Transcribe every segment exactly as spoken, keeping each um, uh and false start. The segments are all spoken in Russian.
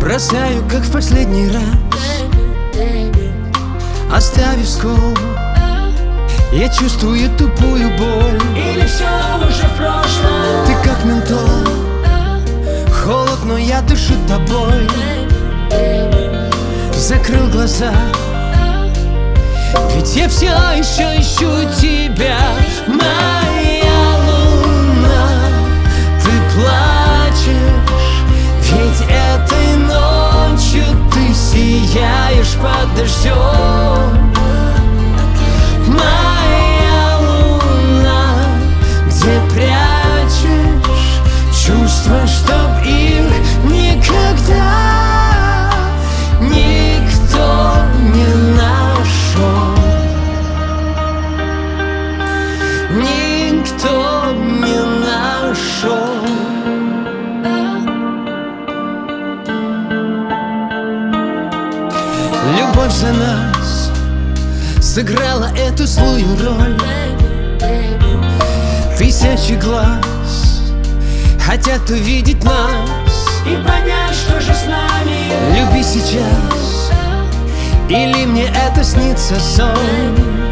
бросаю, как в последний раз, оставив скол. Я чувствую тупую боль. Или все уже в прошлом? Ты как ментол, холод, но я дышу тобой. Закрыл глаза, ведь я все еще ищу тебя. Моя луна, ты плачешь, ведь этой ночью ты сияешь под дождем. Моя луна, где прячешь чувства, чтоб их никогда никто не нашел. Никто не нашел. Любовь за нас сыграла эту злую роль. Тысячи глаз хотят увидеть нас и понять, что же с нами. Люби сейчас, или мне это снится сон.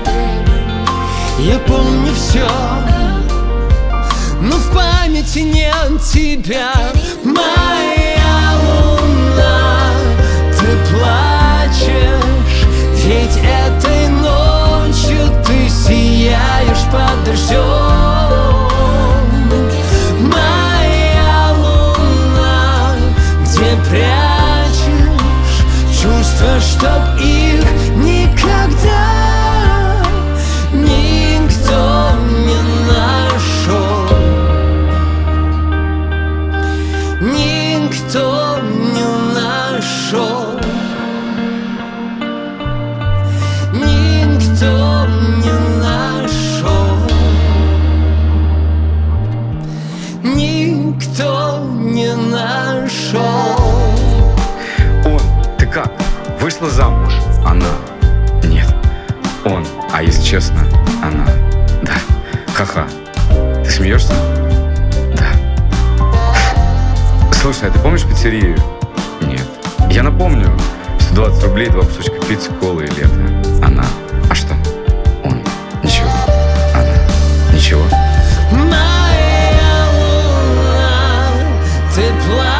Я помню все, но в памяти нет тебя. Моя луна, ты плачешь, ведь этой ночью ты сияешь под дождем. Моя луна, где прячешь чувства, чтоб их никогда никто не нашел. Никто не нашел. Никто не нашел. Никто не нашел. Он, ты как? Вышла замуж? Она? Нет. Он, а если честно, она? Да. Ха-ха. Ты смеешься? Да. Слушай, а ты помнишь пиццерию? Нет. Я напомню. сто двадцать рублей, два кусочка пиццы, колы и лето. Она. А что? Он. Ничего. Она. Ничего. Моя луна, ты плачешь.